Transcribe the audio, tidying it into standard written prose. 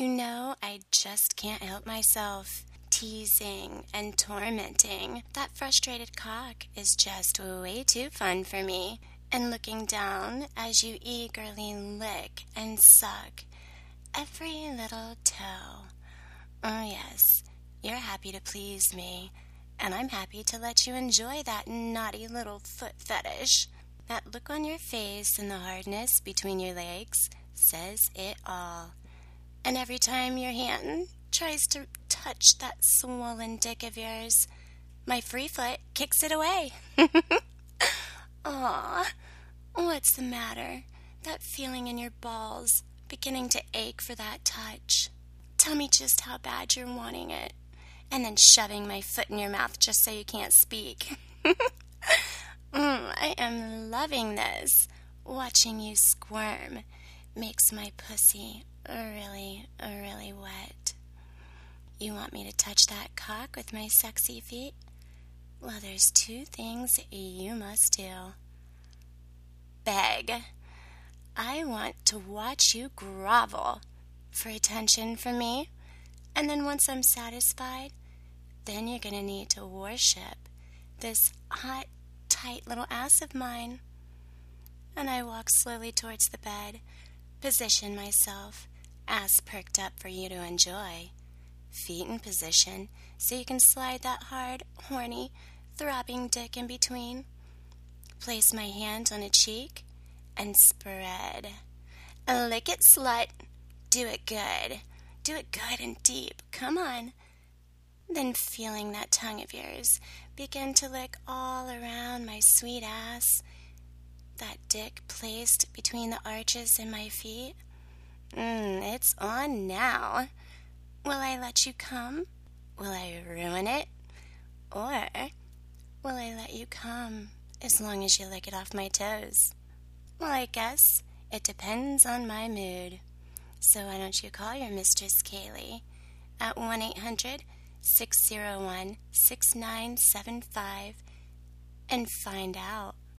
I just can't help myself. Teasing and tormenting that frustrated cock is just way too fun for me. And looking down as you eagerly lick and suck every little toe. Oh, yes, you're happy to please me, and I'm happy to let you enjoy that naughty little foot fetish. That look on your face and the hardness between your legs says it all. And every time your hand tries to touch that swollen dick of yours, my free foot kicks it away. Aw, what's the matter? That feeling in your balls beginning to ache for that touch. Tell me just how bad you're wanting it, and then shoving my foot in your mouth just so you can't speak. I am loving this. Watching you squirm makes my pussy really, really wet. You want me to touch that cock with my sexy feet? Well, there's two things you must do. Beg. I want to watch you grovel for attention from me, and then once I'm satisfied, then you're going to need to worship this hot, tight little ass of mine. And I walk slowly towards the bed, position myself, ass perked up for you to enjoy, feet in position so you can slide that hard, horny, throbbing dick in between. Place my hand on a cheek and spread. Lick it, slut. Do it good. Do it good and deep. Come on. Then feeling that tongue of yours begin to lick all around my sweet ass, that dick placed between the arches in my feet. It's on now. Will I let you come? Will I ruin it? Or will I let you come as long as you lick it off my toes? Well, I guess it depends on my mood. So why don't you call your Mistress Kaylee at 1-800-601-6975 and find out.